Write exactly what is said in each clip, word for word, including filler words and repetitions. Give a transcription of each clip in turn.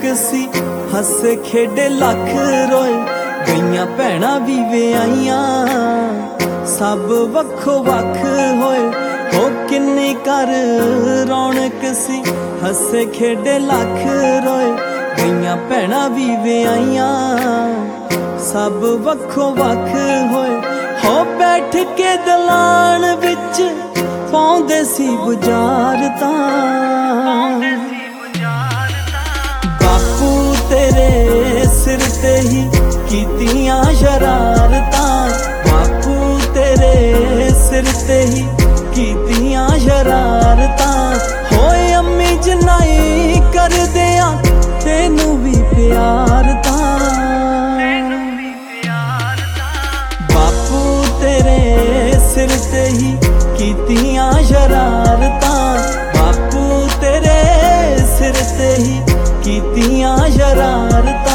सी हसे खेडे लख रोए गईयां भैणां भी विआईयां सब वक्खो वख होए हो किन्नी कर रौनक सी हसे खेडे लख रोए गईयां भैणां भी विआईयां सब वक्खो वख होए हो बैठ के दलान विच पाउंदे सी बुझारतां बापू तेरे सिर ते ही कीतियां शरारतां बापू तेरे सिर ते ही कीतियां शरारतां होए अम्मी जनाई कर दियां तेनू भी प्यार तां बापू तेरे सिर ते ही कीतियां शरारतां बापू तेरे सिर ते ही कीतियां शरारतां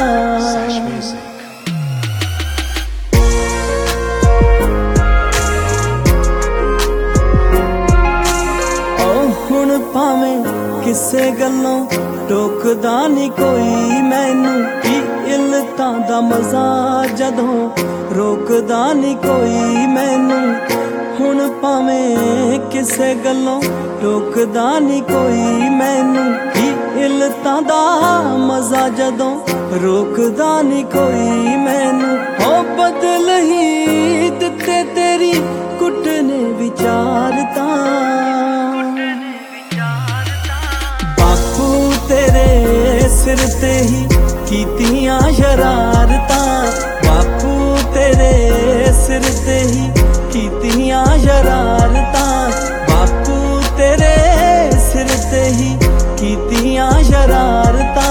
हुण भावें किसे गल्लों टोकदा नी कोई मैनू की इल्लतां दा मजा जदों रोकदा नी कोई मैनू हुण भावें किसे गल्लों टोकदा नी कोई मैनू की इल्लतां दा मजा जदों रोकदा नी कोई मैनू हो बदल ही दिते तेरी कुटने विचारतां तेरे सिर ते ही कीतियां शरारतां बापू तेरे सिर ते ही कीतियां शरारतां बापू तेरे सिर ते ही कीतियां शरारतां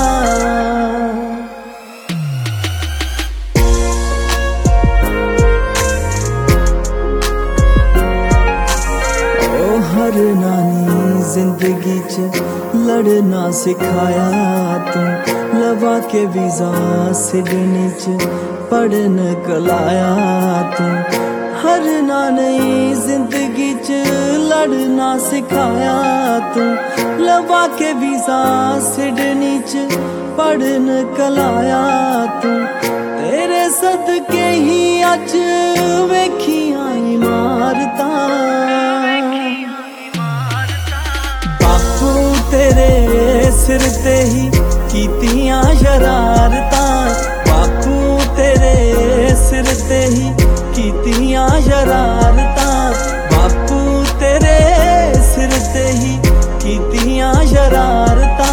ओ हर नानी जिंदगी च लड़ना सिखाया तू लवा के वीजा सिडनी च पढ़न कलाया तू हर ना नई जिंदगी च लड़ना सिखाया तू लवा के वीजा सिडनी च पढ़न कलाया तू तेरे सदके ही अज वेखियां इमारतां तेरे सिर ते ही कीतियां शरारतां बापू तेरे सिर ते ही कीतियां शरारतां बापू तेरे सिर ते ही कीतियां शरारतां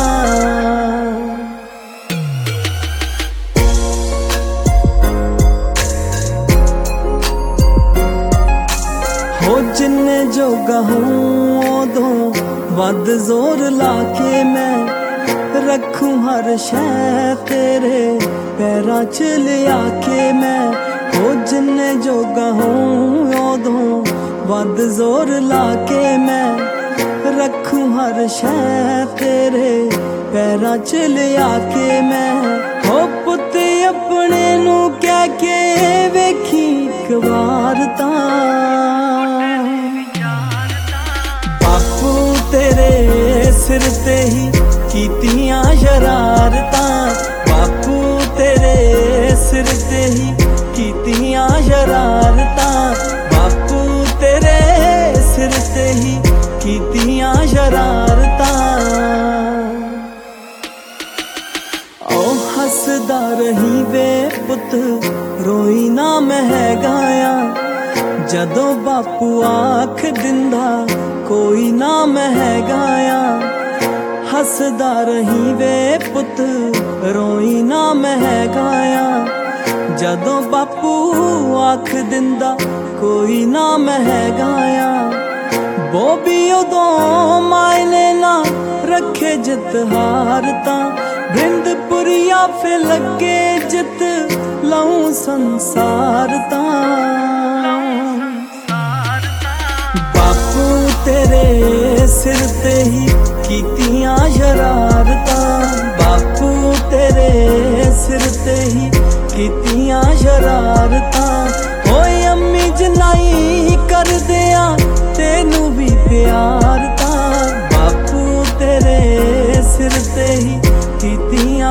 हो जिन्ने जोगा हूँ उदों वध जोर लाके मैं रखूं हर शै तेरे पैरां च लिया के मैं हो जिन्ने जोगा हूँ उदों वध जोर लाके मैं रखूं हर शै तेरे पैरां च लिया के मैं हो पुत अपने नू कह के वेखी इक बार तां तेरे सिर ते ही कीतियां शरारतां बापू तेरे सिर ते ही कीतियां शरारतां बापू तेरे सिर ते ही कीतियां शरारतां ओ हसदा रही वे पुत रोई ना मैं गाया जदों बापू आख दिंदा कोई ना मैं गाया हसदा रही वे पुत रोई ना मैं गाया जदों बापू आख दिंदा कोई ना मैं गाया बोबी उदों मायने ना रखे जित हारतां बिंदपुरिया फे लगे जित लाऊं संसार तां तेरे सिर ते ही कीतियां शरारतां बापू तेरे सिर ते ही कीतियां शरारतां होए अम्मी जनाई कर दियां तेनू भी प्यार तां बापू तेरे सिर ते ही कीतियां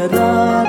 ਠਹਿਰਾ